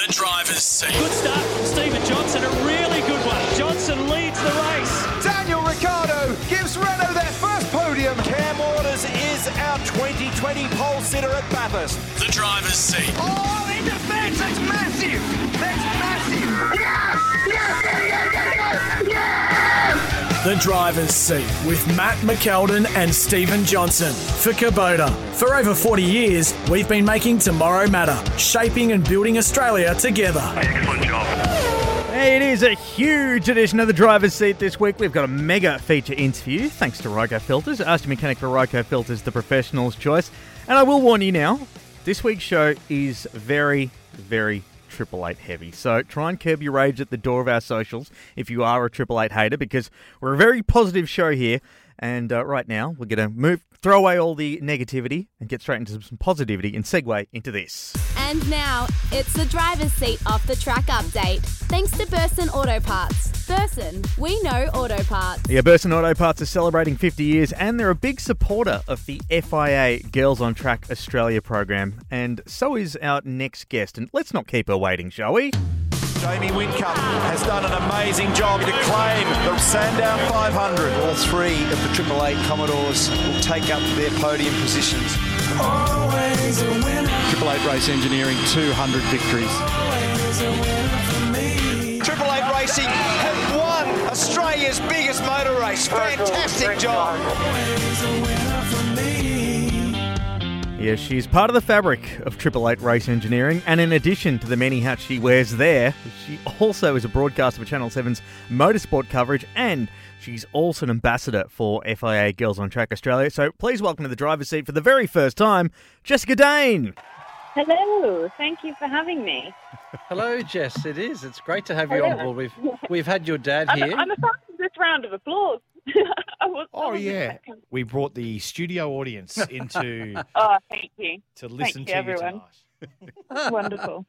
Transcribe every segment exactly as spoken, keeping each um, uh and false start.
driver's seat. Good start from Stephen Johnson, a really good one. Johnson leads the race. Daniel Ricciardo gives Renault their first podium. Cam Waters is our twenty twenty pole sitter at Bathurst. The driver's seat. Oh, in defence, that's massive. That's massive. Yeah! Yeah! Yeah! Yeah! Yeah! Yeah! The driver's seat with Matt McKeldin and Stephen Johnson for Kubota. For over forty years, we've been making tomorrow matter, shaping and building Australia together. Excellent job. Hey, it is a huge edition of the driver's seat this week. We've got a mega feature interview thanks to Ryco Filters. Ask your mechanic for Ryco Filters, the professional's choice. And I will warn you now, this week's show is very, very Triple Eight heavy. So try and curb your rage at the door of our socials if you are a Triple Eight hater, because we're a very positive show here. And uh, right now, we're going to move, throw away all the negativity and get straight into some positivity and segue into this. And now, it's the driver's seat off the track update. Thanks to Burson Auto Parts. Burson, we know auto parts. Yeah, Burson Auto Parts are celebrating fifty years and they're a big supporter of the F I A Girls on Track Australia program. And so is our next guest. And let's not keep her waiting, shall we? Jamie Whincup has done an amazing job to claim the Sandown five hundred. All three of the Triple Eight Commodores will take up their podium positions. Always a winner. Triple Eight Race Engineering, two hundred victories. Always a winner for me. Triple Eight Racing have won Australia's biggest motor race. Fantastic job. Always a winner for me. Yeah, she's part of the fabric of Triple Eight Race Engineering, and in addition to the many hats she wears there, she also is a broadcaster for Channel seven's motorsport coverage, and she's also an ambassador for F I A Girls on Track Australia. So please welcome to the driver's seat for the very first time, Jessica Dane. Hello, thank you for having me. Hello, Jess. It is. It's great to have you Hello. on board. We've we've had your dad I'm, here. I'm a fan of this round of applause. I was, I Oh, wasn't yeah. expecting- We brought the studio audience into Oh, thank you. to listen you, to you everyone. tonight. Wonderful.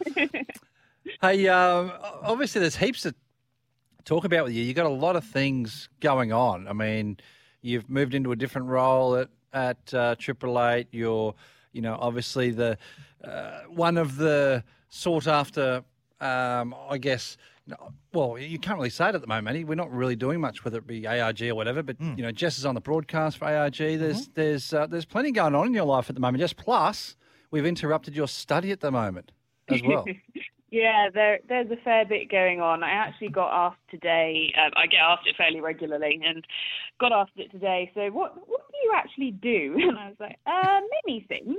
Hey, um, obviously there's heaps to talk about with you. You've got a lot of things going on. I mean, you've moved into a different role at at uh, Triple Eight. You're, you know, obviously the uh, one of the sought after. Um, I guess. You know, well, you can't really say it at the moment, Annie. We're not really doing much, whether it be A R G or whatever. But Mm. you know, Jess is on the broadcast for A R G. There's there's uh, there's plenty going on in your life at the moment. Just plus, we've interrupted your study at the moment as well. Yeah, there, there's a fair bit going on. I actually got asked today. Um, I get asked it fairly regularly, and got asked it today. So, what what do you actually do? And I was like, uh, many things.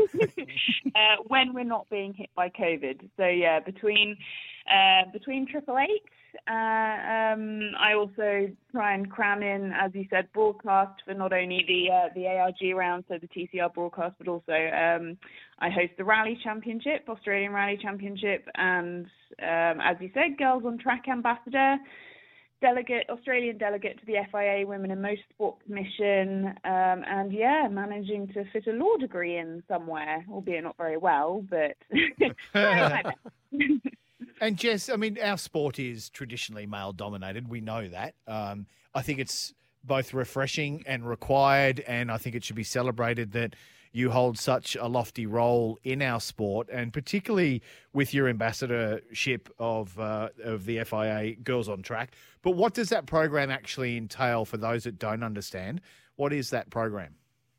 uh, when we're not being hit by COVID. So yeah, between uh, between Triple Eight, uh, um, I also try and cram in, as you said, broadcast for not only the uh, the A R G round, so the T C R broadcast, but also um, I host the Rally Championship, Australian Rally Championship, and um, as you said, Girls on Track Ambassador, delegate, Australian delegate to the F I A Women in Motorsport Commission, um, and yeah, managing to fit a law degree in somewhere, albeit not very well, but trying my best. And Jess, I mean, our sport is traditionally male-dominated. We know that. Um, I think it's both refreshing and required, and I think it should be celebrated that you hold such a lofty role in our sport, and particularly with your ambassadorship of uh, of the F I A Girls on Track. But what does that program actually entail for those that don't understand? What is that program?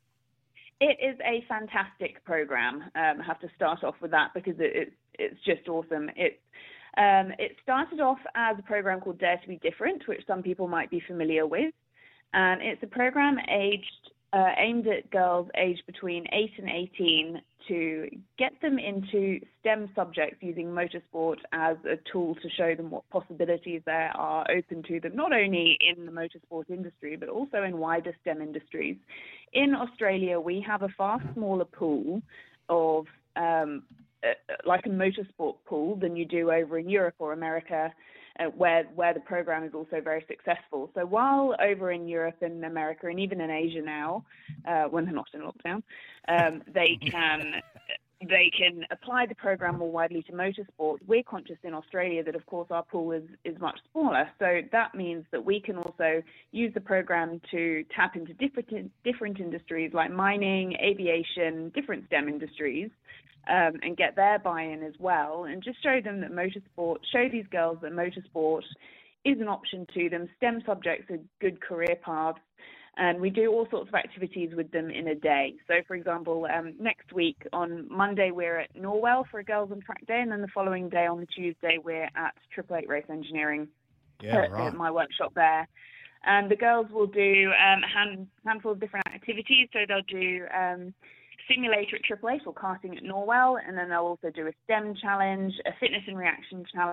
It is a fantastic program. Um, I have to start off with that because it, it, it's just awesome. It, um, it started off as a program called Dare to be Different, which some people might be familiar with. And it's a program aged, uh, aimed at girls aged between eight and eighteen to get them into STEM subjects using motorsport as a tool to show them what possibilities there are open to them, not only in the motorsport industry, but also in wider STEM industries. In Australia, we have a far smaller pool of um, uh, like a motorsport pool than you do over in Europe or America, uh, where where the program is also very successful. So while over in Europe and America and even in Asia now, uh, when they're not in lockdown, um, they can they can apply the program more widely to motorsport. We're conscious in Australia that, of course, our pool is, is much smaller. So that means that we can also use the program to tap into different different industries like mining, aviation, different STEM industries, um, and get their buy-in as well, and just show them that motorsport, show these girls that motorsport is an option to them. STEM subjects are good career paths, and we do all sorts of activities with them in a day. So, for example, um, next week on Monday we're at Norwell for a girls on track day, and then the following day on the Tuesday we're at Triple Eight Race Engineering, Yeah, at, right. at my workshop there. And the girls will do um, a hand, handful of different activities. So they'll do um, simulator at Triple Eight or karting at Norwell, and then they'll also do a STEM challenge, a fitness and reaction challenge,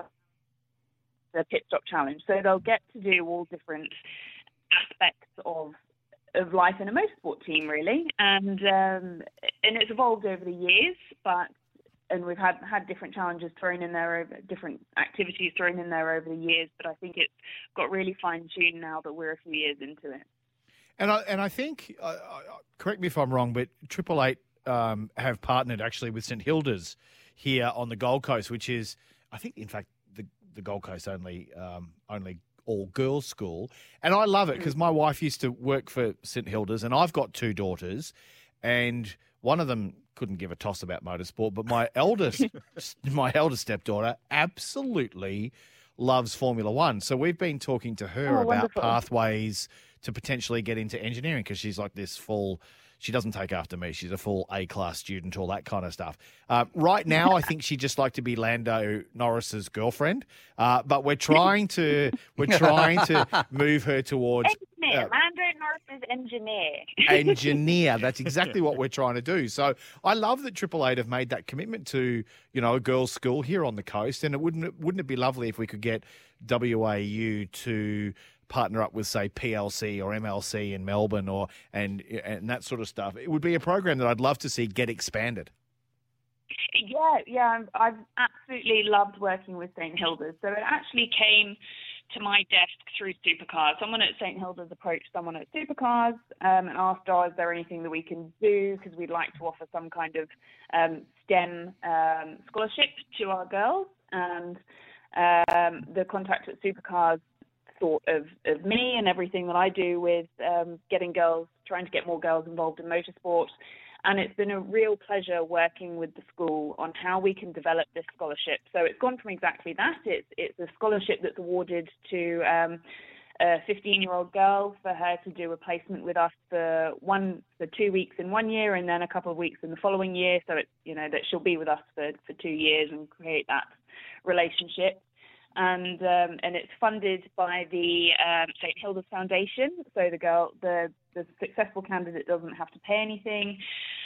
a pit stop challenge. So they'll get to do all different aspects of of life in a motorsport team, really. And um, and it's evolved over the years, but and we've had, had different challenges thrown in there, over different activities thrown in there over the years, but I think it's got really fine-tuned now that we're a few years into it. And I and I think, uh, correct me if I'm wrong, but Triple Eight um, have partnered actually with St Hilda's here on the Gold Coast, which is, I think, in fact, the the Gold Coast only um, only all girls school, and I love it because my wife used to work for St Hilda's, and I've got two daughters, and one of them couldn't give a toss about motorsport, but my eldest my eldest stepdaughter absolutely loves Formula One. So we've been talking to her Oh, about wonderful. pathways to potentially get into engineering because she's like this full, she doesn't take after me. She's a full A-class student, all that kind of stuff. Uh, right now, I think she'd just like to be Lando Norris's girlfriend, uh, but we're trying to we're trying to move her towards Engineer, uh, Lando Norris's engineer. engineer. That's exactly what we're trying to do. So I love that Triple Eight have made that commitment to, you know, a girls' school here on the coast, and it wouldn't wouldn't it be lovely if we could get W A U to partner up with, say, P L C or M L C in Melbourne, or and and that sort of stuff. It would be a program that I'd love to see get expanded. Yeah, yeah, I've absolutely loved working with St Hilda's. So it actually came to my desk through Supercars. Someone at St Hilda's approached someone at Supercars um, and asked, oh, is there anything that we can do? Because we'd like to offer some kind of um, STEM um, scholarship to our girls. And um, the contact at Supercars thought of, of me and everything that I do with um, getting girls, trying to get more girls involved in motorsport. And it's been a real pleasure working with the school on how we can develop this scholarship. So it's gone from exactly that. It's, it's a scholarship that's awarded to um, a fifteen-year-old girl for her to do a placement with us for one for two weeks in one year and then a couple of weeks in the following year. So it's, you know, that she'll be with us for, for two years and create that relationship. And um, and it's funded by the um, St Hilda's Foundation, so the girl, the the successful candidate doesn't have to pay anything.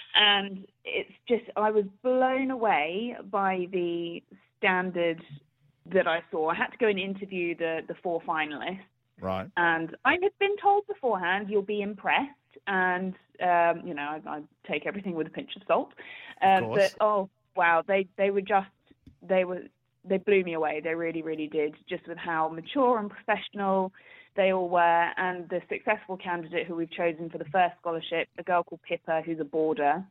And it's just, I was blown away by the standard that I saw. I had to go and interview the the four finalists, Right. and I had been told beforehand, you'll be impressed, and um, you know, I, I take everything with a pinch of salt. Um, course. but oh wow, they they were just they were. They blew me away. They really, really did, just with how mature and professional they all were. And the successful candidate who we've chosen for the first scholarship, a girl called Pippa, who's a boarder,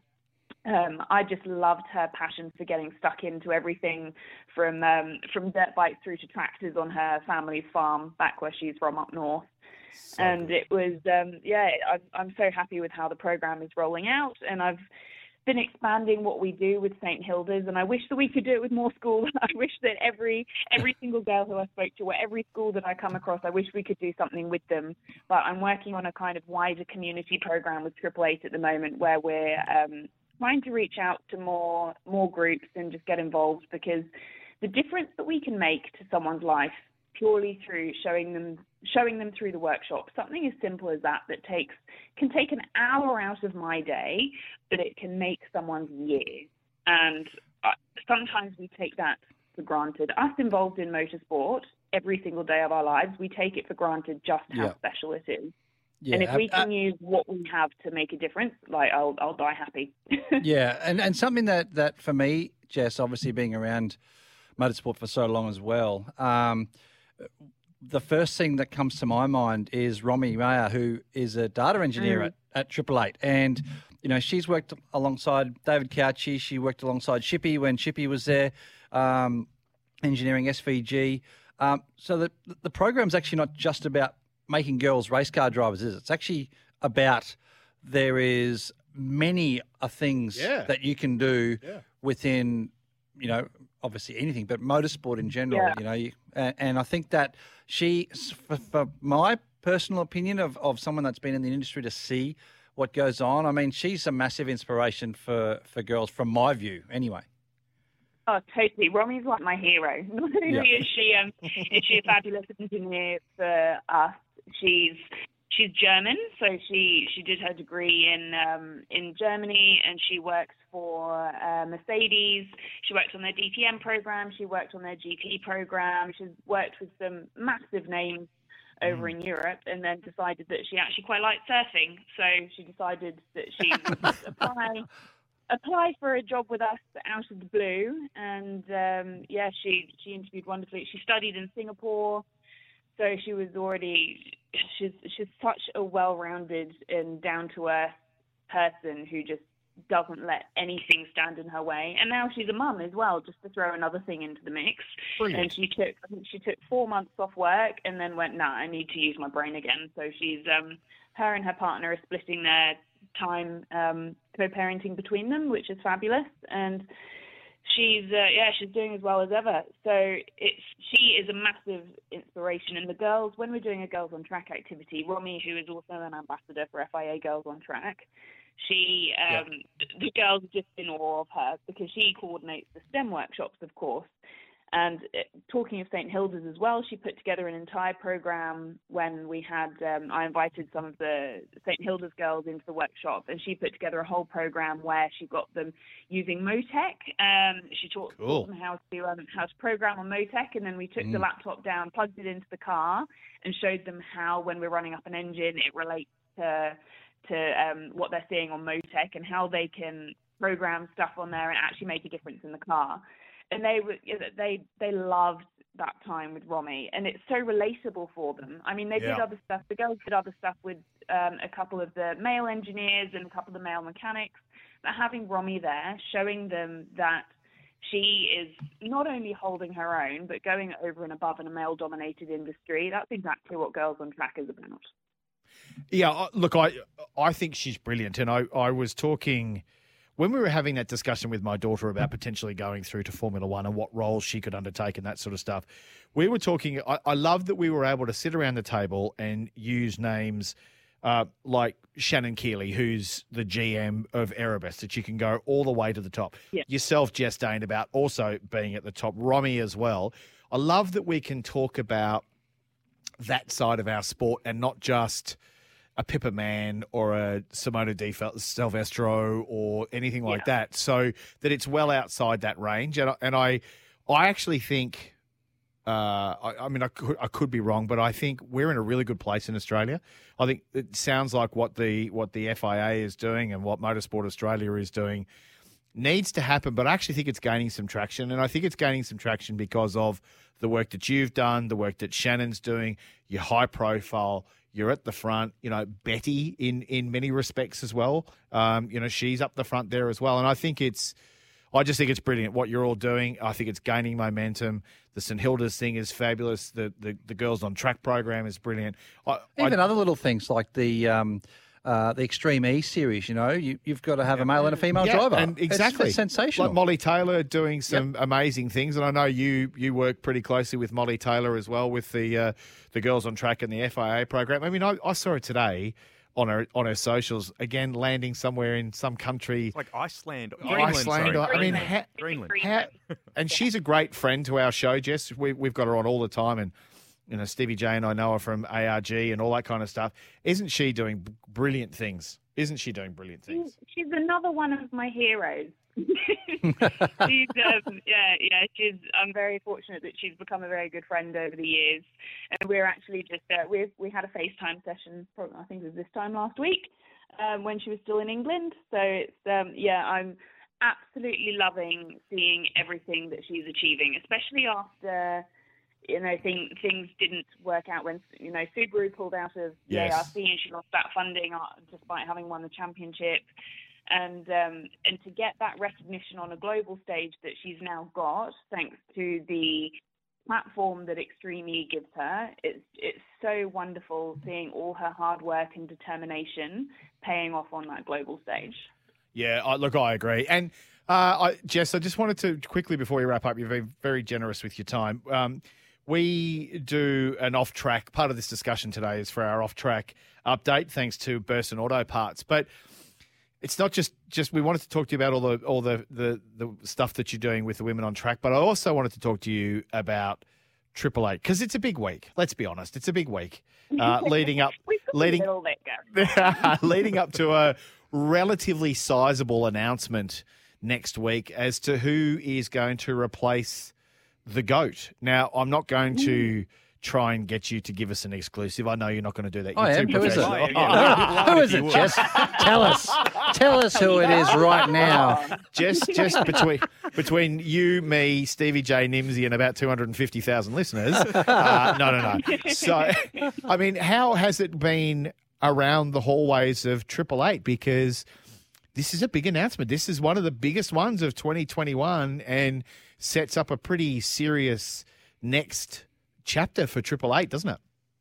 um, I just loved her passion for getting stuck into everything from um, from dirt bikes through to tractors on her family's farm back where she's from up north. So and good. it was, um, yeah, I'm, I'm so happy with how the program is rolling out. And I've been expanding what we do with St Hilda's, and I wish that we could do it with more schools. I wish that every every single girl who I spoke to, or every school that I come across, I wish we could do something with them. But I'm working on a kind of wider community program with Triple Eight at the moment, where we're um, trying to reach out to more more groups and just get involved, because the difference that we can make to someone's life purely through showing them showing them through the workshop, something as simple as that that takes can take an hour out of my day, but it can make someone's year. And uh, sometimes we take that for granted. Us involved in motorsport every single day of our lives, we take it for granted just how Yeah. special it is. Yeah, and if we uh, can use what we have to make a difference, like I'll I'll die happy. Yeah, and, and something that, that for me, Jess, obviously being around motorsport for so long as well, um, the first thing that comes to my mind is Romy Mayer, who is a data engineer Mm. at, at Triple Eight. And, you know, she's worked alongside David Couchy. She worked alongside Shippy when Shippy was there, um, engineering S V G. Um, so the, the program's actually not just about making girls race car drivers, is it? It's actually about there is many uh, things Yeah. that you can do Yeah. within, you know, obviously anything, but motorsport in general. Yeah. You know, you, and, and I think that she, for, for my personal opinion of, of someone that's been in the industry to see what goes on, I mean, she's a massive inspiration for, for girls, from my view, anyway. Oh, totally. Romy's like my hero. Not only Yeah. is she um, is she a fabulous engineer for us, she's she's German, so she she did her degree in um, in Germany, and she works for uh, Mercedes. She worked on their D T M program. She worked on their G T program. She's worked with some massive names over in Europe, and then decided that she actually quite liked surfing. So she decided that she would just apply apply for a job with us out of the blue. And um, yeah, she she interviewed wonderfully. She studied in Singapore, so she was already she's she's such a well-rounded and down-to-earth person who just doesn't let anything stand in her way. And now she's a mum as well, just to throw another thing into the mix. Brilliant. And she took I think she took four months off work and then went, nah, I need to use my brain again. So she's um her and her partner are splitting their time um co-parenting between them, which is fabulous. And she's uh, yeah she's doing as well as ever. So it's she is a massive inspiration. And the girls, when we're doing a girls on track activity, Romy, who is also an ambassador for F I A Girls on Track, she um Yeah. the girls are just in awe of her because she coordinates the STEM workshops, of course. And uh, talking of Saint Hilda's as well, she put together an entire program when we had, um, I invited some of the Saint Hilda's girls into the workshop, and she put together a whole program where she got them using Motec. Um, she taught, Cool. taught them how to, um, how to program on Motec, and then we took the Mm. laptop down, plugged it into the car, and showed them how, when we're running up an engine, it relates to, to um, what they're seeing on Motec and how they can program stuff on there and actually make a difference in the car. And they were, they they loved that time with Romy, and it's so relatable for them. I mean, they did Yeah. other stuff. The girls did other stuff with um, a couple of the male engineers and a couple of the male mechanics. But having Romy there, showing them that she is not only holding her own, but going over and above in a male-dominated industry, that's exactly what Girls on Track is about. Yeah, I- look, I I think she's brilliant, and I, I was talking when we were having that discussion with my daughter about potentially going through to Formula One and what roles she could undertake and that sort of stuff. We were talking. I, I love that we were able to sit around the table and use names uh, like Shannon Keeley, who's the G M of Erebus, that you can go all the way to the top. Yeah. Yourself, Jess Dane, about also being at the top. Romy as well. I love that we can talk about that side of our sport and not just a Pippa Mann or a Simona Di Silvestro or anything like Yeah. that, so that it's well outside that range. And I, and I, I actually think, uh, I, I mean, I could, I could be wrong, but I think we're in a really good place in Australia. I think it sounds like what the what the F I A is doing and what Motorsport Australia is doing needs to happen, but I actually think it's gaining some traction. And I think it's gaining some traction because of the work that you've done, the work that Shannon's doing, your high profile. You're at the front, you know, Betty in, in many respects as well. Um, you know, she's up the front there as well. And I think it's, I just think it's brilliant what you're all doing. I think it's gaining momentum. The Saint Hilda's thing is fabulous. The the, the Girls on Track program is brilliant. I, Even I, other little things like the um, uh, the Extreme E series, you know, you, you've got to have a male and a female yeah, driver. and It's- exactly. It's sensational. Like Molly Taylor doing some amazing things. And I know you you work pretty closely with Molly Taylor as well with the uh, the Girls on Track and the F I A program. I mean, I, I saw her today on her on her socials, again, landing somewhere in some country. Like Iceland. Iceland. Greenland, sorry. I mean, ha- Greenland. How, and she's a great friend to our show, Jess. We, we've got her on all the time. And, you know, Stevie J and I know her from A R G and all that kind of stuff. Isn't she doing b- brilliant things? Isn't she doing brilliant things? She's another one of my heroes. she's um, yeah, yeah. She's. I'm very fortunate that she's become a very good friend over the years, and we're actually just uh, we we had a FaceTime session. Probably, I think it was this time last week um, when she was still in England. So it's um, yeah, I'm absolutely loving seeing everything that she's achieving, especially after. You know, thing, things didn't work out when, you know, Subaru pulled out of the Yes. A R C and she lost that funding uh, despite having won the championship. And um, and to get that recognition on a global stage that she's now got, thanks to the platform that Extreme E gives her, it's, it's so wonderful seeing all her hard work and determination paying off on that global stage. Yeah, I, look, I agree. And Uh, I, Jess, I just wanted to quickly, before we wrap up, you've been very generous with your time. Um, we do an off-track, part of this discussion today is for our off-track update, thanks to Burson Auto Parts. But it's not just, just we wanted to talk to you about all the all the, the, the stuff that you're doing with the women on track, but I also wanted to talk to you about Triple Eight, because it's a big week. Let's be honest, it's a big week uh, leading up, leading, leading up to a relatively sizable announcement next week as to who is going to replace the GOAT. Now, I'm not going to try and get you to give us an exclusive. I know you're not going to do that. You're I am. too Who is it? professional. Who is it, Jess? Tell us. Tell us who it is right now. Just, just between between you, me, Stevie J, Nimsy, and about two hundred fifty thousand listeners. Uh, no, no, no. So, I mean, how has it been around the hallways of Triple Eight? Because this is a big announcement. This is one of the biggest ones of twenty twenty-one and sets up a pretty serious next chapter for Triple Eight, doesn't it?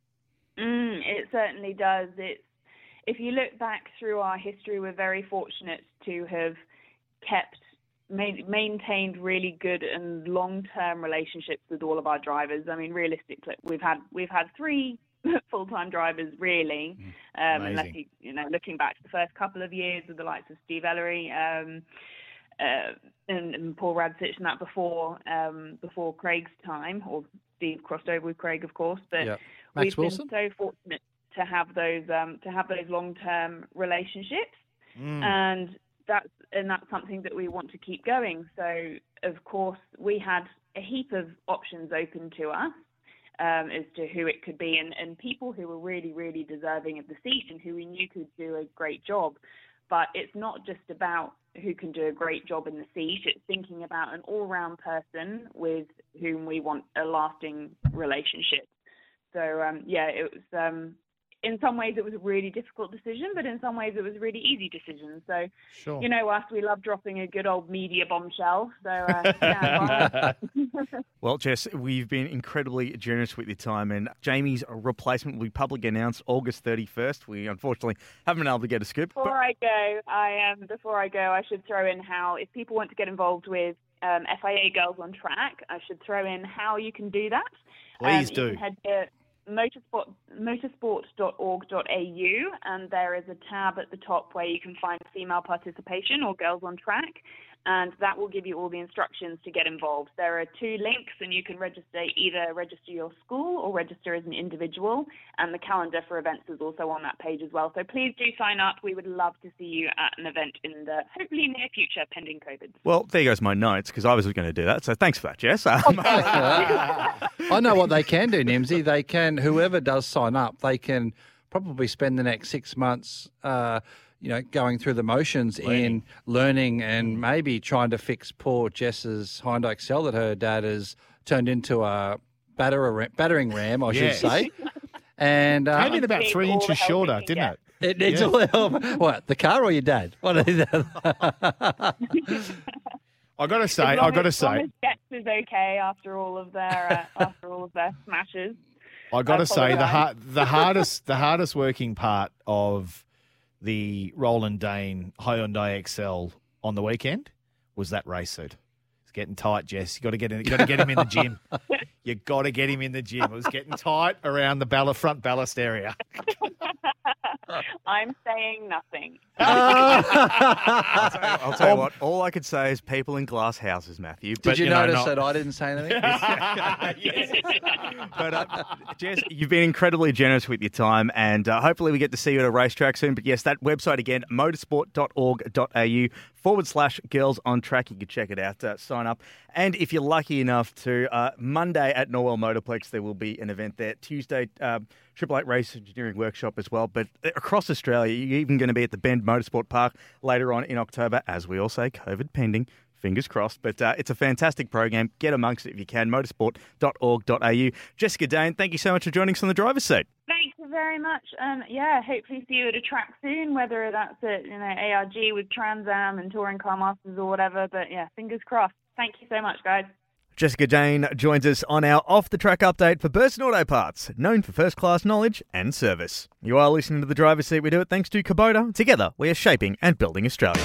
Mm, it certainly does. It's, if you look back through our history, we're very fortunate to have kept, ma- maintained really good and long-term relationships with all of our drivers. I mean, realistically, we've had we've had three full-time drivers, really, um, unless you, you know, looking back to the first couple of years with the likes of Steve Ellery um, uh, and, and Paul Radsich, and that before um, before Craig's time, or Steve crossed over with Craig, of course. But yep. we've Wilson? been so fortunate to have those um, to have those long-term relationships, mm. and that's and that's something that we want to keep going. So, of course, we had a heap of options open to us. Um, as to who it could be, and, and people who were really, really deserving of the seat and who we knew could do a great job. But it's not just about who can do a great job in the seat. It's thinking about an all-round person with whom we want a lasting relationship. So, um, yeah, it was... Um, in some ways, it was a really difficult decision, but in some ways, it was a really easy decision. So, sure. you know us, we love dropping a good old media bombshell. So, uh, yeah. Well, Jess, we've been incredibly generous with your time, and Jamie's replacement will be publicly announced August thirty-first. We unfortunately haven't been able to get a scoop. Before I go, I um, before I go, I should throw in how, if people want to get involved with um, F I A Girls on Track, I should throw in how you can do that. Please um, do. You can head to motorsport motorsport dot org dot a u, and there is a tab at the top where you can find female participation or Girls on Track, and that will give you all the instructions to get involved. There are two links, and you can register, either register your school or register as an individual, and the calendar for events is also on that page as well. So please do sign up. We would love to see you at an event in the hopefully near future, pending COVID. Well, there goes my notes, because I was going to do that, so thanks for that, Jess. Um, I know what they can do, Nimsy. They can, whoever does sign up, they can probably spend the next six months uh, you know, going through the motions Learning. in learning and maybe trying to fix poor Jess's Hyundai Excel that her dad has turned into a batter, battering ram, I Yes. should say. And uh, Came in about three all the inches help shorter, we can didn't get. it? it needs Yeah. a little. What, the car or your dad? What is that? I got to say, As long I got to as- as long say, as Jets is okay after all of their uh, after all of their smashes. I got I to say, the apologise. hard, the hardest, the hardest working part of the Roland Dane Hyundai X L on the weekend was that race suit. It's getting tight, Jess. You got to get in, you got to get him in the gym. You got to get him in the gym. It was getting tight around the ball- front ballast area. I'm saying nothing. I'll tell, you, I'll tell you what, all I could say is people in glass houses, Matthew. Did But, you, you know, notice not- that I didn't say anything? But, uh, Jess, you've been incredibly generous with your time, and uh, hopefully we get to see you at a racetrack soon. But yes, that website again, motorsport dot org dot a u forward slash girls on track. You can check it out, uh, sign up. And if you're lucky enough to, uh, Monday at Norwell Motorplex, there will be an event there. Tuesday, um, Triple Eight Race Engineering Workshop as well. But across Australia, you're even going to be at the Bend Motorsport Park later on in October, as we all say, COVID pending. Fingers crossed. But uh, it's a fantastic program. Get amongst it if you can. motorsport dot org dot a u. Jessica Dane, thank you so much for joining us on the driver's seat. Thank you very much. Um, yeah, hopefully see you at a track soon, whether that's at you know A R G with Trans Am and Touring Car Masters or whatever. But yeah, fingers crossed. Thank you so much, guys. Jessica Dane joins us on our off-the-track update for Burson Auto Parts, known for first-class knowledge and service. You are listening to the driver's seat. We do it thanks to Kubota. Together, we are shaping and building Australia.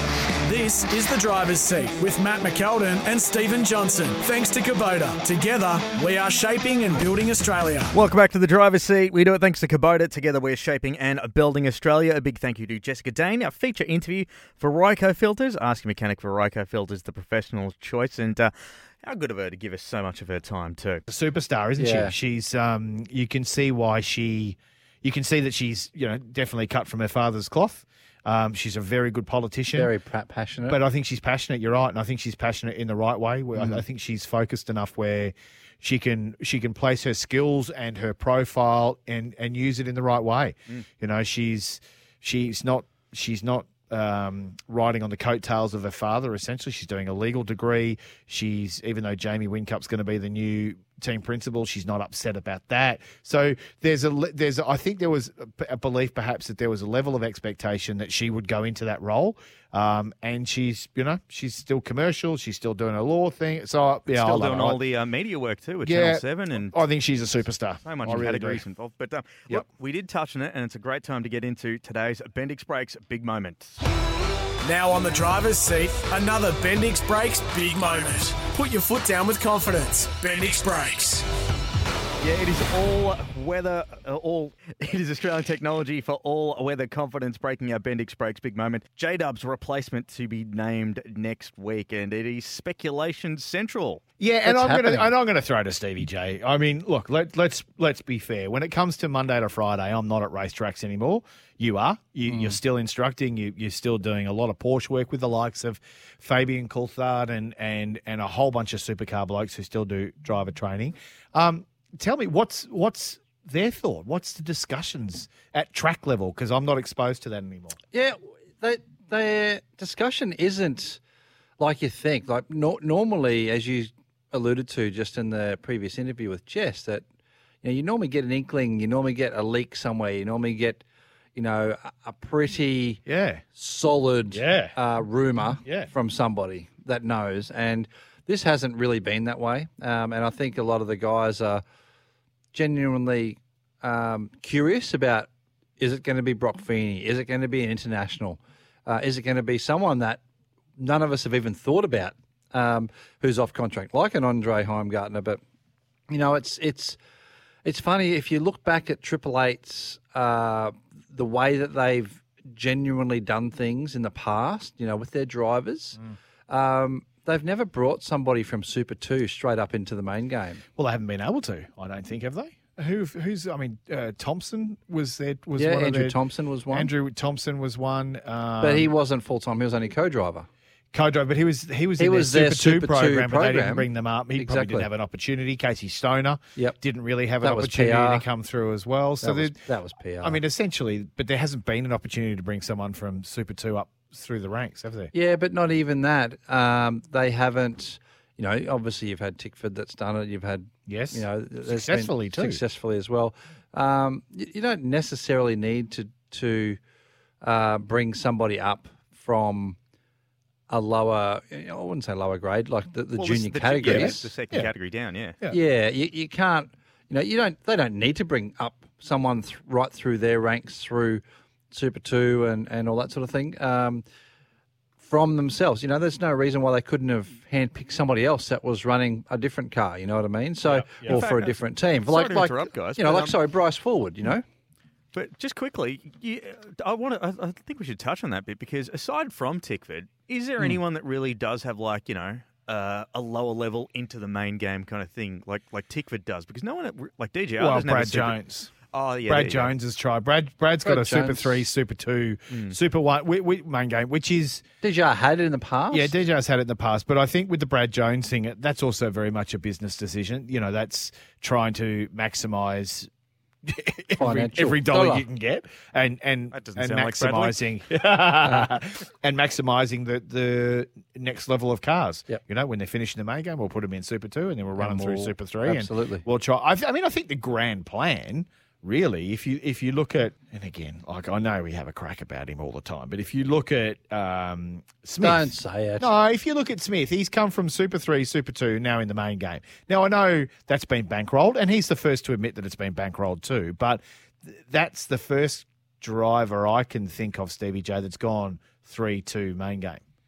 This is The Driver's Seat with Matt McKeldin and Stephen Johnson. Thanks to Kubota. Together, we are shaping and building Australia. Welcome back to The Driver's Seat. We do it thanks to Kubota. Together, we're shaping and building Australia. A big thank you to Jessica Dane, our feature interview for Ryco Filters. Ask a Mechanic for Ryco Filters, the professional choice. And uh, how good of her to give us so much of her time, too. A superstar, isn't Yeah. she? She's, um, you can see why she, you can see that she's, you know, definitely cut from her father's cloth. Um, she's a very good politician. Very pa- passionate. But I think she's passionate. You're right, and I think she's passionate in the right way. Mm. I, I think she's focused enough where she can she can place her skills and her profile and, and use it in the right way. Mm. You know, she's she's not she's not um, riding on the coattails of her father. Essentially, she's doing a legal degree. She's even though Jamie Whincup's going to be the new team principal, she's not upset about that. So there's a there's a, I think there was a, a belief perhaps that there was a level of expectation that she would go into that role, um, and she's you know she's still commercial, she's still doing a law thing. So yeah, Still I doing her. all the uh, media work too at Yeah, Channel Seven, and I think she's a superstar. so much I really categories do. involved. But um, Yep. look, we did touch on it, and it's a great time to get into today's Bendix Brakes big moment. Now on The Driver's Seat, another Bendix Brakes big moment. Put your foot down with confidence. Bendix Brakes. Yeah, it is all weather, uh, all it is Australian technology for all weather confidence, breaking our Bendix Brakes big moment. J-Dub's replacement to be named next week, and it is speculation central. Yeah, and What's I'm going happening? to and I'm going to throw to Stevie J. I mean, look, let, let's let's be fair. When it comes to Monday to Friday, I'm not at racetracks anymore. You are. You, Mm. You're still instructing. You, you're still doing a lot of Porsche work with the likes of Fabian Coulthard and and and a whole bunch of supercar blokes who still do driver training. Um, tell me, what's what's their thought? What's the discussions at track level? Because I'm not exposed to that anymore. Yeah, they, their discussion isn't like you think. Like no, normally, as you alluded to just in the previous interview with Jess, that you know you normally get an inkling, you normally get a leak somewhere, you normally get you know a, a pretty Yeah. solid Yeah. uh, rumor Yeah. from somebody that knows, and this hasn't really been that way. Um, and I think a lot of the guys are genuinely um, curious about: is it going to be Brock Feeney? Is it going to be an international? Uh, is it going to be someone that none of us have even thought about, um, who's off contract, like an Andre Heimgartner? But you know, it's it's it's funny if you look back at Triple Eight's uh, the way that they've genuinely done things in the past. You know, with their drivers. Mm. Um, They've never brought somebody from Super two straight up into the main game. Well, they haven't been able to. I don't think, have they? Who? Who's? I mean, uh, Thompson was there. Was Yeah, one of Andrew their- Thompson was one. Andrew Thompson was one. Um, But he wasn't full time. He was only co-driver. co-driver, but he was he was He in was their their Super, Super two two program, but they didn't program. bring them up. He probably Exactly. didn't have an opportunity. Casey Stoner, Yep. didn't really have an That was opportunity P R. to come through as well. So That was, there- that was P R. I mean, essentially, but there hasn't been an opportunity to bring someone from Super two up through the ranks, have there? yeah, but not even that. Um, they haven't. You know, obviously you've had Tickford that's done it. You've had Yes, you know there's been- successfully too. successfully as well. Um, you, you don't necessarily need to to uh, bring somebody up from a lower. You know, I wouldn't say lower grade, like the, the Well, junior the, categories. Yeah, the second Yeah. category down, yeah. Yeah. Yeah, you, you can't. You know, you don't. They don't need to bring up someone th- right through their ranks through Super Two and, and all that sort of thing um, from themselves. You know, there's no reason why they couldn't have handpicked somebody else that was running a different car. You know what I mean? So, Yeah, yeah. or In for fact, a different team, sorry like to like interrupt, guys, you know, but, like um, sorry, Bryce Forward. You know, But just quickly, you, I want to. I I think we should touch on that bit because aside from Tickford, is Hmm. there anyone that really does have like you know uh, a lower level into the main game kind of thing like like Tickford does? Because no one like D J R Well, doesn't have a Brad super- Jones. Oh yeah, there Brad you go. Jones has tried. Brad Brad's got Brad a Super Jones. three, Super two, Super one we, we, main game, which is D J R had it in the past. yeah, D J's had it in the past, but I think with the Brad Jones thing, it- that's also very much a business decision. You know, that's trying to maximise every, Financial every dollar, dollar. you can get, and and That doesn't and sound like Bradley. maximising and maximising the the next level of cars. Yep. You know, when they're finishing the main game, we'll put them in Super two, and then we'll run them through we'll- Super three. absolutely. And we'll try. I, th- I mean, I think the grand plan. Really, if you if you look at, and again, like I know we have a crack about him all the time, but if you look at um, Smith, Don't say it. no, if you look at Smith, he's come from Super three, Super two, now in the main game. Now, I know that's been bankrolled, and he's the first to admit that it's been bankrolled too, but th- that's the first driver I can think of, Stevie J, that's gone three two main game.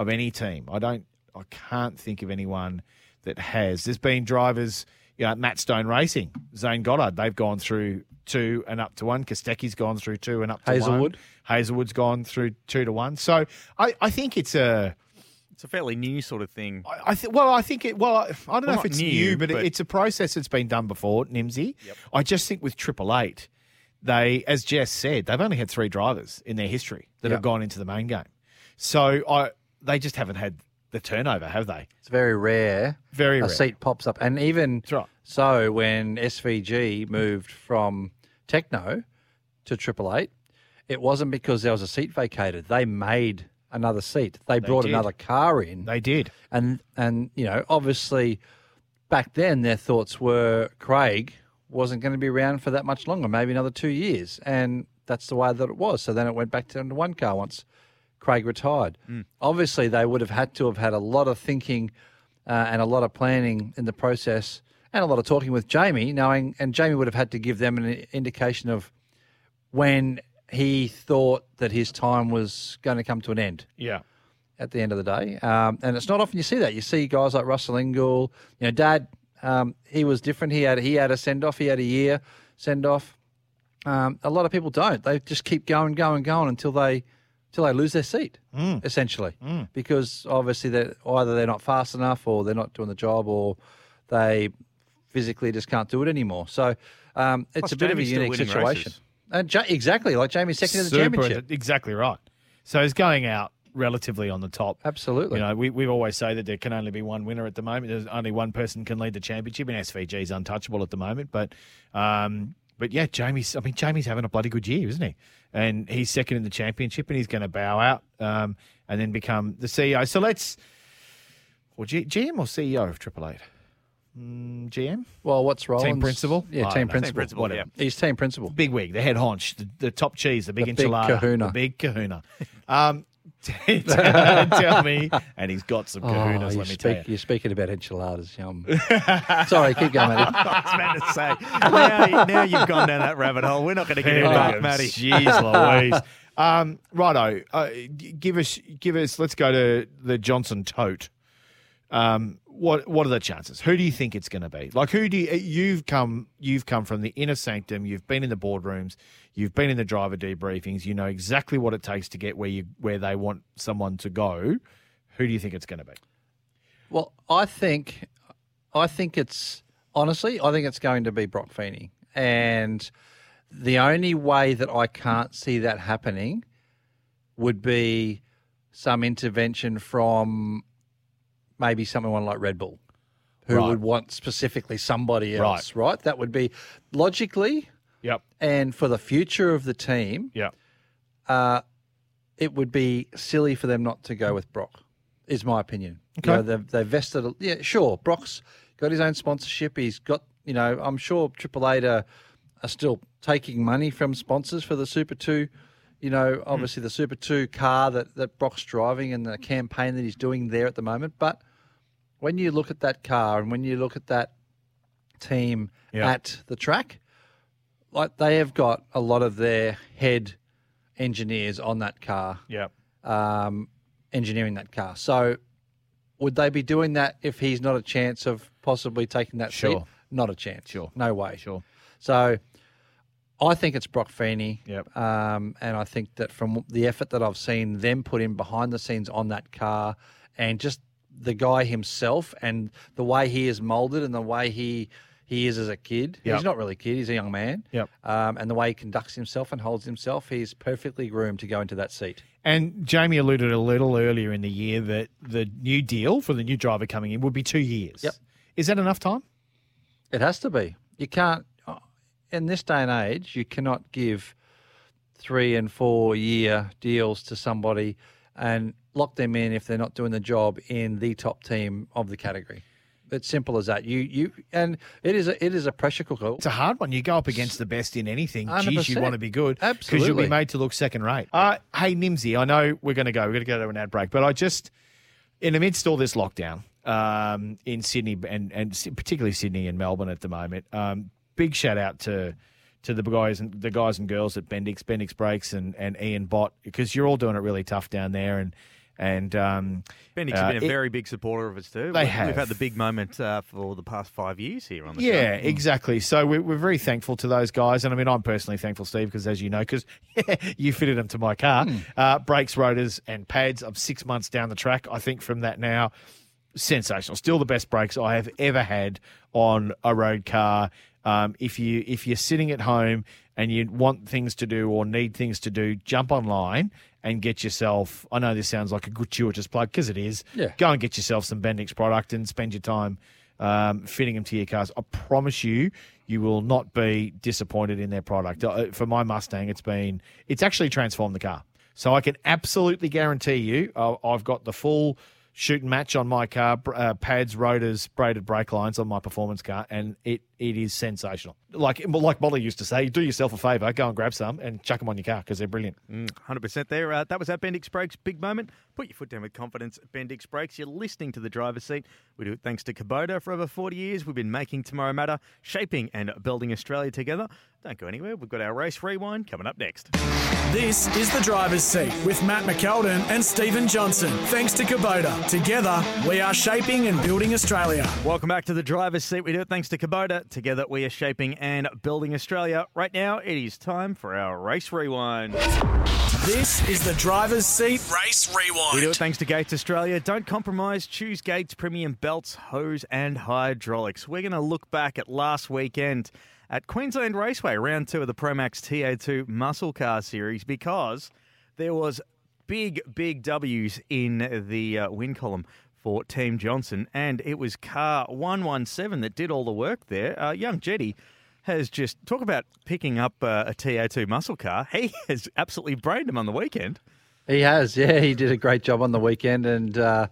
of any team. I don't. I can't think of anyone that has. There's been drivers, you know, Matt Stone Racing, Zane Goddard. They've gone through two and up to one. Kostecki's gone through two and up to Hazelwood. one. Hazelwood's gone through two to one. So I, I think it's a. It's a fairly new sort of thing. I, I th- well, I think it. Well, I, I don't Well, know if not it's new, new, but, but- it's a process that's been done before, Nimsy. Yep. I just think with Triple Eight, they, as Jess said, they've only had three drivers in their history that Yep. have gone into the main game. So I, they just haven't had the turnover, have they? It's very rare. Very a rare. seat pops up, and even That's right. so, when S V G moved from Techno to Triple Eight, it wasn't because there was a seat vacated. They made another seat. They brought did. another car in. They did. And and you know, obviously, back then their thoughts were Craig wasn't going to be around for that much longer, maybe another two years, and that's the way that it was. So then it went back down to one car once Craig retired. Mm. Obviously, they would have had to have had a lot of thinking uh, and a lot of planning in the process, and a lot of talking with Jamie, knowing, and Jamie would have had to give them an indication of when he thought that his time was going to come to an end. Yeah. At the end of the day, um, and it's not often you see that. You see guys like Russell Ingall. You know, Dad, um, he was different. He had he had a send off. He had a year send off. Um, a lot of people don't. They just keep going, going, going until they until they lose their seat, Mm. essentially, Mm. because obviously they either they're not fast enough, or they're not doing the job, or they physically just can't do it anymore. So um, it's Plus, a bit Jamie's of still a unique winning situation. races. And ja- exactly, like Jamie's second in the Super, championship. Exactly right. So he's going out relatively on the top. Absolutely. You know, we we always say that there can only be one winner at the moment. There's only one person can lead the championship, and S V G is untouchable at the moment. But, um, but yeah, Jamie's. I mean, Jamie's having a bloody good year, isn't he? And he's second in the championship, and he's going to bow out um, and then become the C E O. So let's, well, G, GM or C E O of Triple Eight? Mm, G M. Well, what's Rollins? Team principal? Yeah, I team don't know. principal. principal, Whatever. He's team principal. Big wig, the head honch, the, the top cheese, the big The big enchilada, kahuna. the big kahuna. Um, tell me, and he's got some Oh, kahunas. you let me tell speak, you. you're speaking about enchiladas. Yum. Sorry, keep going, Matty. I was about to say, now, now you've gone down that rabbit hole. We're not going to get into that, Matty. Jeez Louise. Um, righto, uh, g- give us, give us. Let's go to the Johnson Tote. Um, what what are the chances? Who do you think it's going to be? Like, who do you, you've come? You've come from the inner sanctum. You've been in the boardrooms. You've been in the driver debriefings. You know exactly what it takes to get where you where they want someone to go. Who do you think it's going to be? Well, I think, I think it's honestly, I think it's going to be Brock Feeney, and the only way that I can't see that happening would be some intervention from maybe someone like Red Bull, who Right. would want specifically somebody else, right? That would be logically, Yep. and for the future of the team, Yep. uh, it would be silly for them not to go with Brock, is my opinion. Okay. You know, they've, they've vested, a- yeah, sure, Brock's got his own sponsorship. He's got, you know, I'm sure Triple Eight are, are still taking money from sponsors for the Super two. You know, obviously the Super two car that, that Brock's driving and the campaign that he's doing there at the moment. But when you look at that car and when you look at that team Yeah. at the track, like they have got a lot of their head engineers on that car, Yep. um, engineering that car. So would they be doing that if he's not a chance of possibly taking that seat? Sure. Not a chance. Sure. No way. Sure. So I think it's Brock Feeney. Yep. Um, and I think that from the effort that I've seen them put in behind the scenes on that car, and just the guy himself and the way he is molded and the way he he is as a kid. Yep. He's not really a kid, he's a young man. Yep. Um, and the way he conducts himself and holds himself, he's perfectly groomed to go into that seat. And Jamie alluded a little earlier in the year that the new deal for the new driver coming in would be two years. Yep. Is that enough time? It has to be. You can't, in this day and age, you cannot give three and four year deals to somebody and lock them in if they're not doing the job in the top team of the category. It's simple as that. You you and it is a, it is a pressure cooker. It's a hard one. You go up against the best in anything. one hundred Geez, you percent. want to be good. Because Absolutely. you'll be made to look second rate. Uh, hey, Nimsy, I know we're going to go. We're going to go to an ad break. But I just, in amidst all this lockdown um, in Sydney, and, and particularly Sydney and Melbourne at the moment, um, big shout out to to the guys and the guys and girls at Bendix, Bendix Brakes and, and Ian Bott, because you're all doing it really tough down there. And And um, Bendix uh, have been a it- very big supporter of us too. They We've- have. We've had the big moment uh, for the past five years here on the Yeah, show. exactly. So we're, we're very thankful to those guys. And I mean, I'm personally thankful, Steve, because as you know, because you fitted them to my car. Hmm. Uh, brakes, rotors, and pads. I'm six months down the track. I think from that now, sensational. Still the best brakes I have ever had on a road car. Um, if you if you're sitting at home and you want things to do or need things to do, jump online and get yourself. I know this sounds like a gratuitous plug because it is. Yeah. Go and get yourself some Bendix product and spend your time um, fitting them to your cars. I promise you, you will not be disappointed in their product. Uh, For my Mustang, it's been it's actually transformed the car. So I can absolutely guarantee you, uh, I've got the full shoot and match on my car, br- uh, pads, rotors, braided brake lines on my performance car, and it it is sensational. Like well, like Molly used to say, do yourself a favour, go and grab some and chuck them on your car because they're brilliant. Mm, one hundred percent there. Uh, that was our Bendix Brakes big moment. Put your foot down with confidence at Bendix Brakes. You're listening to the driver's seat. We do it thanks to Kubota. For over forty years, we've been making tomorrow matter, shaping and building Australia together. Don't go anywhere. We've got our race rewind coming up next. This is the driver's seat with Matt McKeldin and Stephen Johnson. Thanks to Kubota. Together, we are shaping and building Australia. Welcome back to the driver's seat. We do it thanks to Kubota. Together, we are shaping and building Australia. Right now, it is time for our race rewind. This is the driver's seat race rewind. We do it thanks to Gates Australia. Don't compromise. Choose Gates premium belts, hose, and hydraulics. We're going to look back at last weekend at Queensland Raceway, round two of the Promax T A two Muscle Car Series, because there was big, big W's in the uh, win column for Team Johnson, and it was car one one seven that did all the work there. Uh, young Jetty has just, talk about picking up uh, a T A two muscle car. He has absolutely brained him on the weekend. He has, yeah. He did a great job on the weekend, and uh,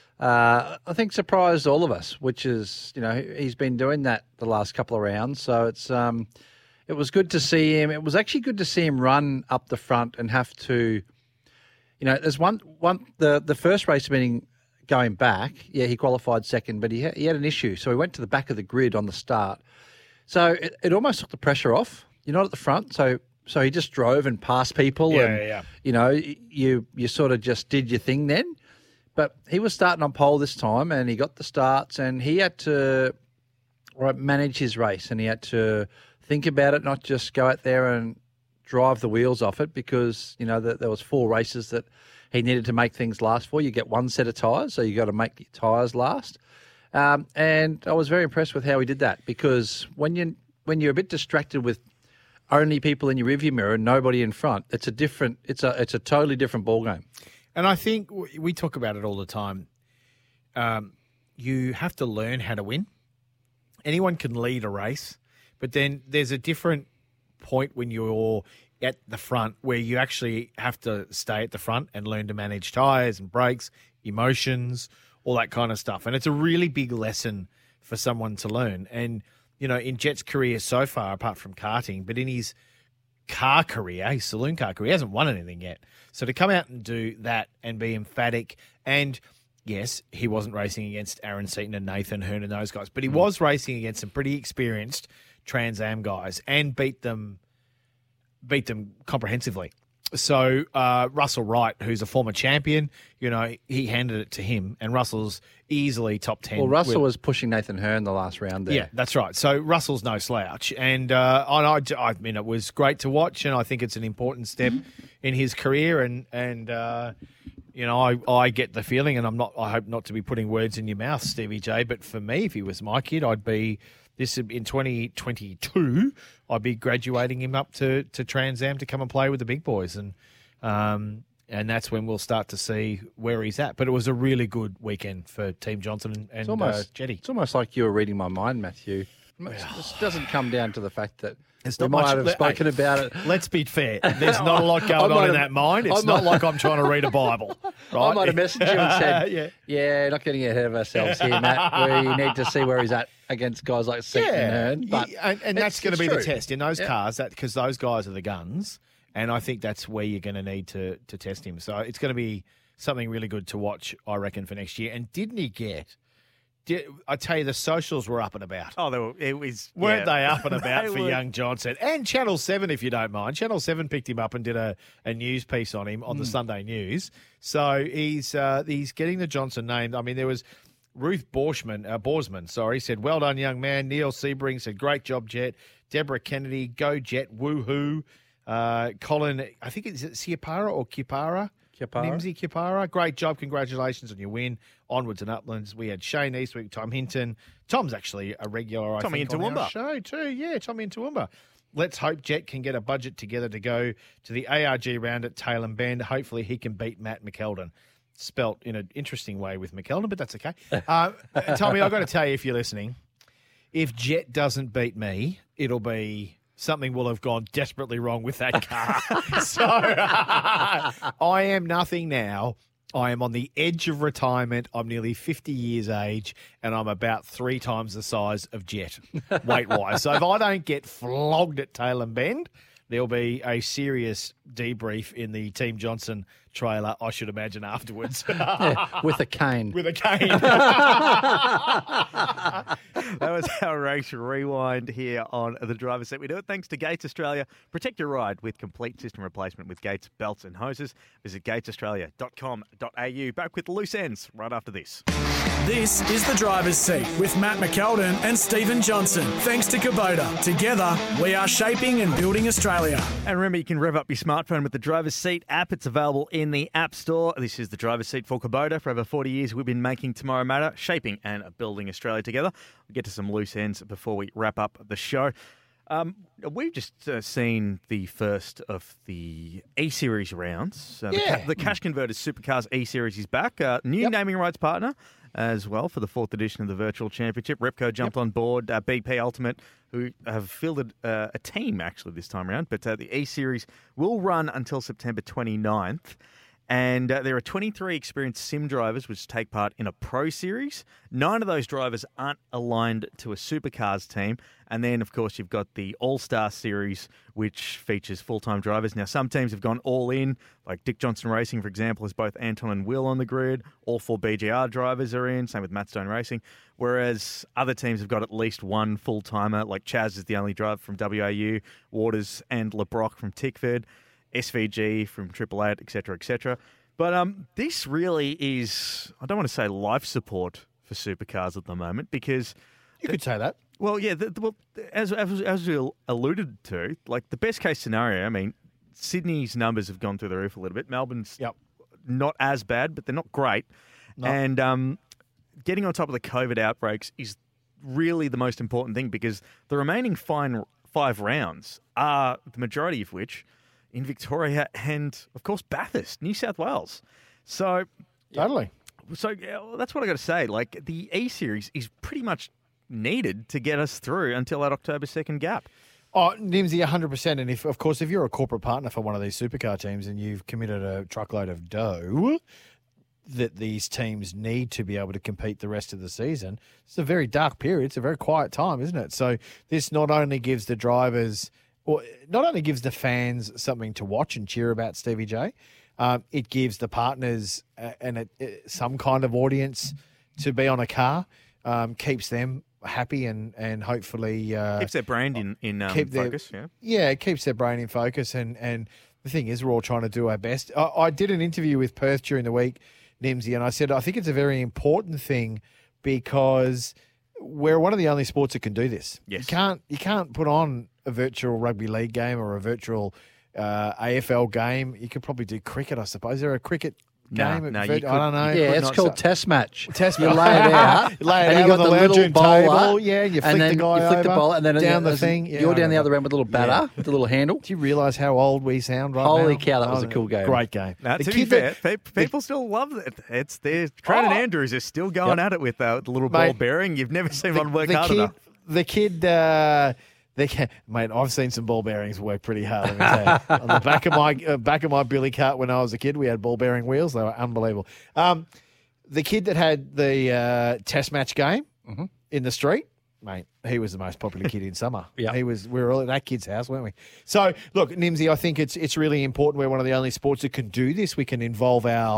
uh, I think surprised all of us. Which is, you know, he's been doing that the last couple of rounds, so it's um, it was good to see him. It was actually good to see him run up the front and have to, you know, there's one one the the first race meeting going back. Yeah, he qualified second, but he ha- he had an issue, so he went to the back of the grid on the start. So it, it almost took the pressure off. You're not at the front, so so he just drove and passed people. Yeah, and, yeah, yeah. You know, you you sort of just did your thing then. But he was starting on pole this time, and he got the starts, and he had to right, manage his race, and he had to think about it, not just go out there and drive the wheels off it, because you know that there was four races that he needed to make things last for. You get one set of tyres, so you got to make your tyres last. Um, and I was very impressed with how he did that, because when you when you're a bit distracted with only people in your rearview mirror and nobody in front, it's a different, it's a it's a totally different ballgame. And I think w- we talk about it all the time. Um, you have to learn how to win. Anyone can lead a race, but then there's a different point when you're at the front where you actually have to stay at the front and learn to manage tyres and brakes, emotions, all that kind of stuff. And it's a really big lesson for someone to learn. And, you know, in Jet's career so far, apart from karting, but in his car career, his saloon car career, he hasn't won anything yet. So to come out and do that and be emphatic, and yes, he wasn't racing against Aaron Seaton and Nathan Hearn and those guys, but he was racing against some pretty experienced Trans Am guys and beat them, beat them comprehensively. So uh, Russell Wright, who's a former champion, you know, he handed it to him, and Russell's easily top ten. Well, Russell with- was pushing Nathan Hearn the last round there. yeah, that's right. So Russell's no slouch, and uh, I, I mean it was great to watch, and I think it's an important step in his career. And and uh, you know, I, I get the feeling, and I'm not. I hope not to be putting words in your mouth, Stevie J. But for me, if he was my kid, I'd be this in twenty twenty-two. I'd be graduating him up to to Trans Am to come and play with the big boys, and um. And that's when we'll start to see where he's at. But it was a really good weekend for Team Johnson and, and It's almost, uh, Jetty. It's almost like you were reading my mind, Matthew. This doesn't come down to the fact that It's we not might much- have let- spoken hey, about it. Let's be fair. There's not a lot I going might on in have- that mind. It's I not might- like I'm trying to read a Bible. Right? I might have messaged you and said, yeah. yeah, not getting ahead of ourselves here, Matt. We need to see where he's at against guys like Seaton and Hearn. But Yeah, and, and it's- that's going to it's be true. the test in those Yeah. cars, that because those guys are the guns, and I think that's where you're going to need to to test him. So it's going to be something really good to watch, I reckon, for next year. And didn't he get Did, I tell you, the socials were up and about. Oh, they were, it was Weren't yeah. they up and about They for were. young Johnson? And Channel seven, if you don't mind. Channel seven picked him up and did a, a news piece on him on Hmm. the Sunday News. So he's uh, he's getting the Johnson named. I mean, there was Ruth Borsman, uh, Borsman, sorry, said, well done, young man. Neil Sebring said, great job, Jet. Deborah Kennedy, go, Jet, woohoo. Uh, Colin, I think it's Siapara or Kipara? Kipara. Nimsy Kipara. Great job. Congratulations on your win. Onwards and uplands. We had Shane Eastwick, Tom Hinton. Tom's actually a regular, I Tommy think, on our Intawumba. show too. Yeah, Tommy Intawumba. Let's hope Jet can get a budget together to go to the A R G round at Tailem Bend. Hopefully he can beat Matt McKeldin. Spelt in an interesting way with McKeldin, but that's okay. Uh, Tommy, I've got to tell you, if you're listening, if Jet doesn't beat me, it'll be... something will have gone desperately wrong with that car. so I am nothing now. I am on the edge of retirement. I'm nearly fifty years age, and I'm about three times the size of Jet, weight-wise. So if I don't get flogged at Tailem Bend, there'll be a serious debrief in the Team Johnson trailer, I should imagine, afterwards. Yeah, with a cane. With a cane. That was our race rewind here on the driver's seat. We do it thanks to Gates Australia. Protect your ride with complete system replacement with Gates belts and hoses. Visit gates australia dot com dot a u. Back with the loose ends right after this. This is the driver's seat with Matt McKeldin and Stephen Johnson. Thanks to Kubota. Together, we are shaping and building Australia. And remember, you can rev up your smartphone with the driver's seat app. It's available in the App Store. This is the driver's seat for Kubota. For over forty years, we've been making tomorrow matter, shaping and building Australia together. We'll get to some loose ends before we wrap up the show. Um, we've just uh, seen the first of the E-Series rounds. Uh, the, Yeah. ca- the Cash Converters Supercars E-Series is back. Uh, new Yep. naming rights partner as well for the fourth edition of the Virtual Championship. Repco jumped on board. Uh, B P Ultimate, who have fielded uh, a team actually this time around. But uh, the E-Series will run until September twenty-ninth. And uh, there are twenty-three experienced sim drivers which take part in a pro series. Nine of those drivers aren't aligned to a supercars team. And then, of course, you've got the All-Star Series, which features full-time drivers. Now, some teams have gone all in, like Dick Johnson Racing, for example, has both Anton and Will on the grid. All four B G R drivers are in, same with Matt Stone Racing. Whereas other teams have got at least one full-timer, like Chaz is the only driver from W A U, Waters and LeBrock from Tickford. S V G from Triple Eight, et cetera, et cetera. But um, this really is, I don't want to say life support for supercars at the moment because... You could say that. Well, yeah, the, the, well, as, as, as we alluded to, like the best case scenario, I mean, Sydney's numbers have gone through the roof a little bit. Melbourne's Yep. not as bad, but they're not great. No. And um, getting on top of the COVID outbreaks is really the most important thing because the remaining fine, five rounds are, the majority of which... in Victoria and, of course, Bathurst, New South Wales. So, Totally. so yeah, well, that's what I got to say. Like, the E-Series is pretty much needed to get us through until that October second gap. Oh, Nimsy, one hundred percent. And, if, of course, if you're a corporate partner for one of these supercar teams and you've committed a truckload of dough that these teams need to be able to compete the rest of the season, it's a very dark period. It's a very quiet time, isn't it? So this not only gives the drivers... Well, not only gives the fans something to watch and cheer about Stevie J, um, it gives the partners uh, and it, it, some kind of audience to be on a car, um, keeps them happy and and hopefully uh, Keeps their brand in, in um, keep their- focus, yeah. yeah, it keeps their brain in focus. And, and the thing is, we're all trying to do our best. I, I did an interview with Perth during the week, Nimsy, and I said I think it's a very important thing because we're one of the only sports that can do this. Yes. You can't you can't put on a virtual rugby league game or a virtual uh, A F L game. You could probably do cricket, I suppose. Is there a cricket No, game? no, Vir- you could- I don't know. Yeah, Could it's not- called Test Match. Test You match. lay it out, You lay it and out you got on the the lounge little room bowler, table. Yeah, and you flick and then the guy you flick the over, ball, and then down the there's- thing. Yeah, you're I down the know. other end with a little batter Yeah. with a little handle. Do you realise how old we sound right now? Holy cow, that was a Oh, cool game. Great game. Now, The to be kid that- fair, pe- people still love it. It's there. Trent and Oh. Andrews are still going Yep. at it with uh, the little Mate, ball bearing. You've never seen the, one work the hard kid, enough. The kid, uh, the ca- mate, I've seen some ball bearings work pretty hard. Let me tell you. On the back of my uh, back of my billy cart when I was a kid, we had ball bearing wheels. They were unbelievable. Um, the kid that had the uh, test match game Mhm. in the street, mate, he was the most popular kid in summer. Yeah. he was. We were all at that kid's house, weren't we? So, look, Nimsy, I think it's it's really important. We're one of the only sports that can do this. We can involve our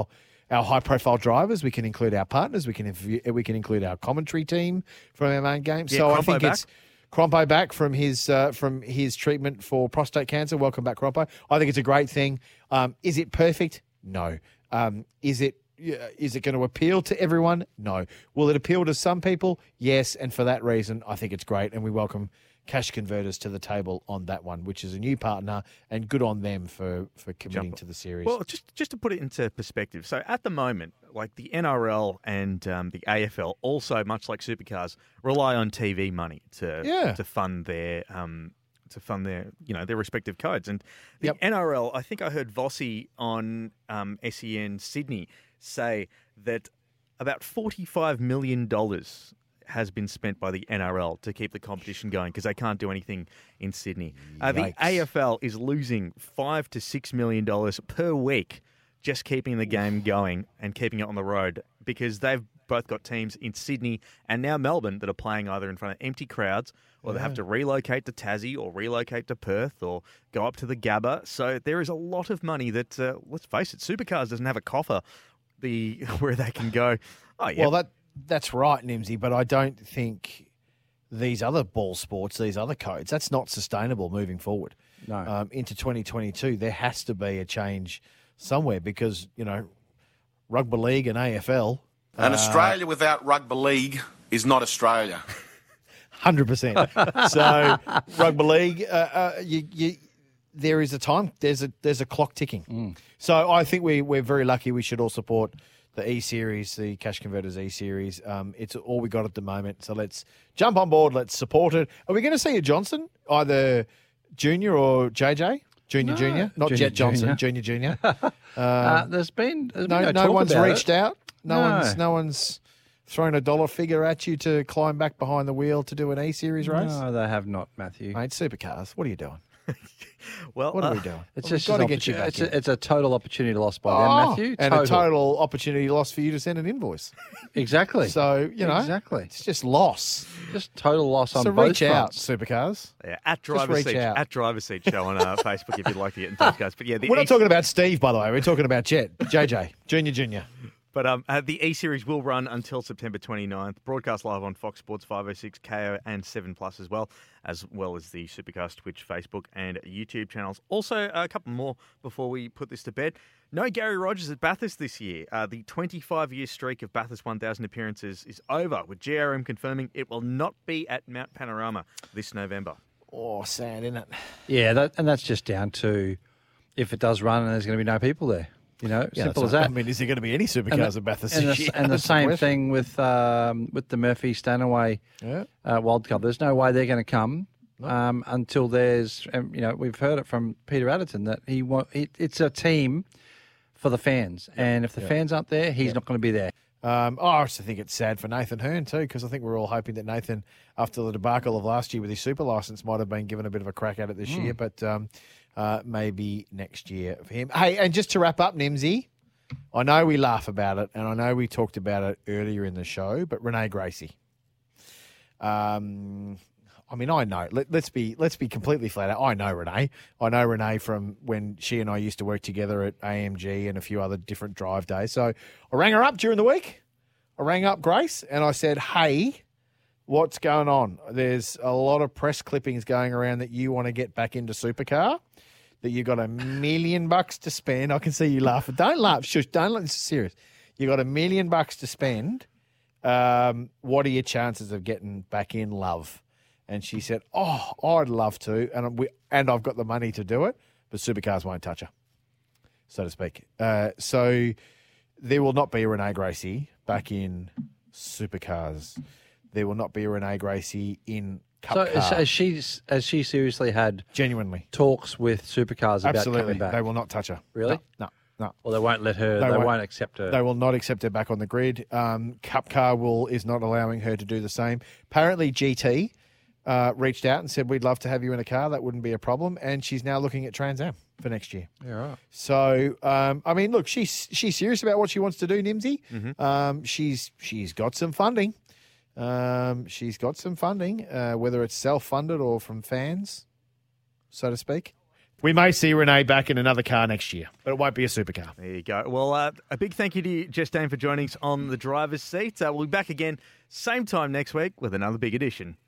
our high-profile drivers. We can include our partners. We can inv- we can include our commentary team from our main game. Yeah, so I Crompo think back. it's Crompo back from his uh, from his treatment for prostate cancer. Welcome back, Crompo. I think it's a great thing. Um, is it perfect? No. Um, is it yeah, is it going to appeal to everyone? No. Will it appeal to some people? Yes. And for that reason, I think it's great, and we welcome Cash Converters to the table on that one, which is a new partner, and good on them for, for committing Jump. to the series. Well, just just to put it into perspective, so at the moment, like the N R L and um, the A F L, also much like Supercars, rely on T V money to Yeah. to fund their um, to fund their you know their respective codes. And the Yep. N R L, I think I heard Vossi on um, S E N Sydney say that about forty-five million dollars has been spent by the N R L to keep the competition going because they can't do anything in Sydney. Uh, the Yikes. A F L is losing five to six million dollars per week just keeping the game going and keeping it on the road because they've both got teams in Sydney and now Melbourne that are playing either in front of empty crowds or they have to relocate to Tassie or relocate to Perth or go up to the Gabba. So there is a lot of money that, uh, let's face it, Supercars doesn't have a coffer the where they can go, oh, yeah. Well, that that's right, Nimsy, but I don't think these other ball sports, these other codes, that's not sustainable moving forward. No. Um, into twenty twenty-two, there has to be a change somewhere because, you know, rugby league and A F L. And uh, Australia without rugby league is not Australia. one hundred percent. So rugby league, uh, uh, you, you, there is a time, there's a there's a clock ticking. Mm. So I think we, we're very lucky. We should all support the E-Series, the Cash Converters E-Series. Um, it's all we got at the moment. So let's jump on board. Let's support it. Are we going to see a Johnson, either Junior or J J? Junior, No. Junior? Not Junior, Jet Johnson, Junior. Junior, Junior. Um, Uh, there's been, there's no, been no, no talk one's about reached it. out. No, No. one's no one's thrown a dollar figure at you to climb back behind the wheel to do an E-Series race. No, they have not, Matthew. Mate, Supercars, what are you doing? well, What are uh, we doing? It's Well, just we've got to an get you opportu- back it's, in. a, it's a total opportunity lost by Oh, them, Matthew. and a total opportunity lost for you to send an invoice. Exactly. So, you know, Exactly. it's just loss. Just total loss on So both reach out, fronts. Supercars. Yeah, at Just driver's reach seat, out. at driver's seat show on uh, Facebook if you'd like to get in touch, guys. But yeah, the We're not E- talking about Steve, by the way. We're talking about Jet, J J, Junior, Junior. But um, uh, the E-Series will run until September twenty-ninth. Broadcast live on Fox Sports five oh six, K O and seven plus as well, as well as the Supercast Twitch, Facebook and YouTube channels. Also, a couple more before we put this to bed. No Gary Rogers at Bathurst this year. Uh, the twenty-five-year streak of Bathurst one thousand appearances is over, with G R M confirming it will not be at Mount Panorama this November. Oh, sad, isn't it? Yeah, that, and that's just down to if it does run and there's going to be no people there. You know, Yeah, simple that's as not- that. I mean, is there going to be any Supercars And the- at Bathurst and this the, year? and the That's the same question. thing with um, with the Murphy Stanaway Yeah. uh, World Cup. There's no way they're going to come um, until there's, um, you know, we've heard it from Peter Adderton that he want it, it's a team for the fans, and if the Yeah. fans aren't there, he's not going to be there. Um, oh, I also think it's sad for Nathan Hearn too, because I think we're all hoping that Nathan, after the debacle of last year with his super license, might have been given a bit of a crack at it this Mm. year, but um, uh, maybe next year for him. Hey, and just to wrap up, Nimsy, I know we laugh about it, and I know we talked about it earlier in the show, but Renee Gracie. Um, I mean, I know. Let, let's be let's be completely flat out. I know Renee. I know Renee from when she and I used to work together at A M G and a few other different drive days. So I rang her up during the week. I rang up Grace and I said, "Hey, what's going on? There's a lot of press clippings going around that you want to get back into Supercar. That you got a million bucks to spend." I can see you laughing. Don't laugh. Shush. Don't laugh. This is serious. You got a million bucks to spend. Um, what are your chances of getting back in, love? And she said, "Oh, I'd love to, and we and I've got the money to do it, but Supercars won't touch her, so to speak." Uh, so there will not be a Renee Gracie back in Supercars. There will not be a Renee Gracie in Cup So Car. has, has she has she seriously had genuinely talks with Supercars about Absolutely, coming back? they will not touch her. Really? No, no. Well, they won't let her. They, won't, accept her. They will not accept her back on the grid. Um, Cup Car will is not allowing her to do the same. Apparently, G T uh, reached out and said, "We'd love to have you in a car. That wouldn't be a problem." And she's now looking at Trans Am for next year. Yeah, right. So, um, I mean, look, she's she's serious about what she wants to do, Nimsy. Mhm. Um, she's she's got some funding. Um, she's got some funding, uh, whether it's self-funded or from fans, so to speak. We may see Renee back in another car next year, but it won't be a supercar. There you go. Well, uh, a big thank you to you, Justine, for joining us on the driver's seat. Uh, we'll be back again same time next week with another big edition.